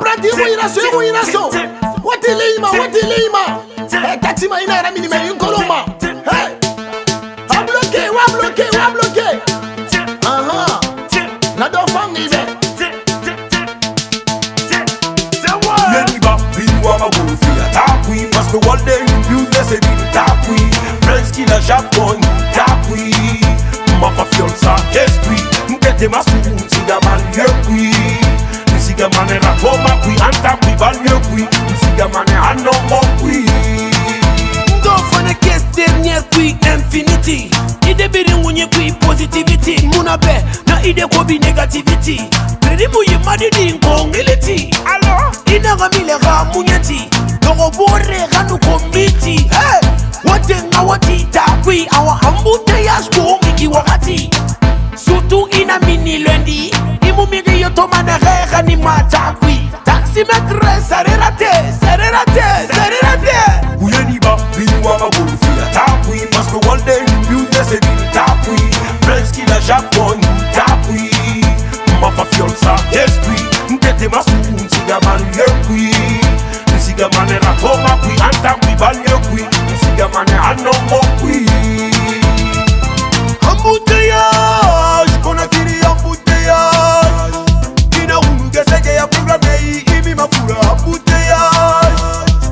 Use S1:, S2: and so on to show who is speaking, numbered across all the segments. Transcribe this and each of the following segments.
S1: apprenti muiraso. Watilima. Hey, taxi ma inara minime inkoloma. Hey, wa bloqué. Na do fangi be.
S2: Yeniba, biwa magufia tapwi. Parce que one day you use lesébines tapwi. Prince qui la Japon tapwi. Ma fa fianza esprit. M'kete ma soum siga man yepwi. Siga mane rakoma pwi anta pwi balye pwi. Siga mane anombo pwi.
S3: Don't for the case dernière puis infinity. Ide biri ngunye puis positivity. Muna be na ide kobi negativity. Biri muye madidi ngongility. Alors ina gamile ga munyeti. Nogo bore ganu komiti. Hey, wate nga wati tapwi. Awa ambute ya shkongi wakati. Surtout ina mini lundi. Imu migi yoto manere ni matapwi. Taxi maître sererate.
S2: Yeniba, biwa magufia tapwi. Parce que one day you use lesébines tapwi. Prince qui la Japon tapwi. Ma fa fianza esprit. M'kete ma soum siga man yepwi. Siga mane rakoma pwi anta pwi balye pwi. Siga mane anombo pwi.
S3: Embouteillage, qu'on a kiri embouteillage. Ina unge sege ya programme imi mafura embouteillage.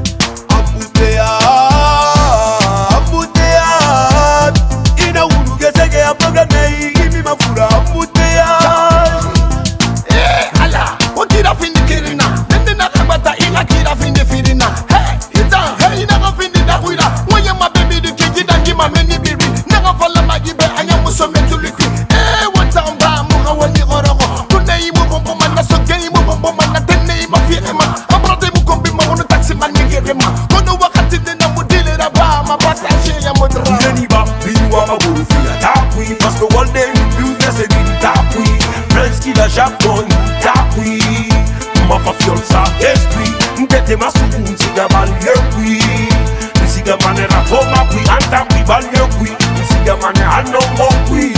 S3: Ina unge sege ya programme imi mafura embouteillage.
S1: Ala, wakira findi kirina. Nende na kabata ina kira findi firina. Hey, ina findi da huira. Moye ma baby du kiji dangi ma meni biri. Naga fala magibe anya musome tulikwi. Watamba muga wani gorogo. Tunei mu bombo mana sogei mu bombo mana tenei ma firema. Abrade mu kombi ma wono taxi man nigirema. Kono wakati dena mu dile raba ma passage ya modra.
S2: Yeniba, biwa magufia tapwi. Parce que one day you use lesébines tapwi. Prince qui la Japon tapwi. Ma fa fianza esprit. M'kete ma soum siga man yepwi. Siga mane rakoma pwi anta pwi balye pwi. Siga mane anombo pwi.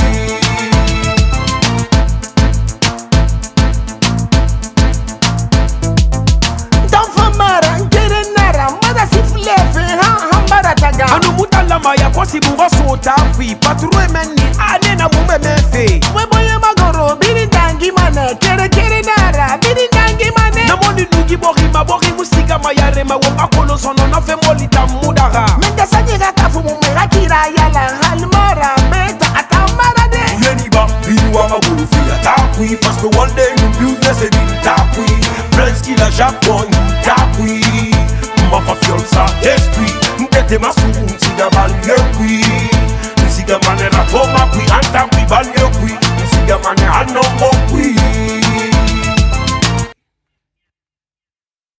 S3: Anu mutalama ya kwa sibuga sota fi patrouille meni ane na mume mefe.
S1: Mweboye magoro biri dangi mane. Kere nara biri dangi mane.
S3: Na moni nugi bori musika mayare ma wo akolo sono na fe molita mudara.
S1: Menga sanyiga kafu mumera kira yala halmara beta atamara de.
S2: Yeniba, biwa magufia tapwi. Parce que one day you use lesébines tapwi. Prince qui la Japon tapwi. Ma fa fianza esprit. M'kete ma soum siga balye pwi. Siga mane rakoma pwi anta pwi balye pwi. Siga mane anombo